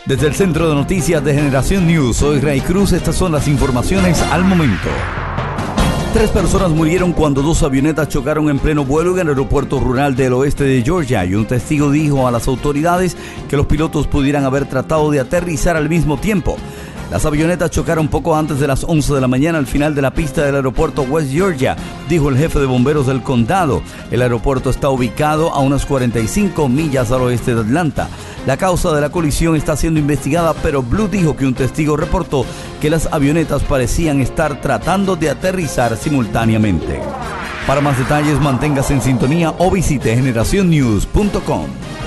Desde el Centro de Noticias de Generación News, soy Ray Cruz. Estas son las informaciones al momento. 3 personas murieron cuando 2 avionetas chocaron en pleno vuelo en el aeropuerto rural del oeste de Georgia, y un testigo dijo a las autoridades que los pilotos pudieran haber tratado de aterrizar al mismo tiempo. Las avionetas chocaron poco antes de las 11 de la mañana al final de la pista del aeropuerto West Georgia, dijo el jefe de bomberos del condado. El aeropuerto está ubicado a unas 45 millas al oeste de Atlanta. La causa de la colisión está siendo investigada, pero Blue dijo que un testigo reportó que las avionetas parecían estar tratando de aterrizar simultáneamente. Para más detalles, manténgase en sintonía o visite generacionnews.com.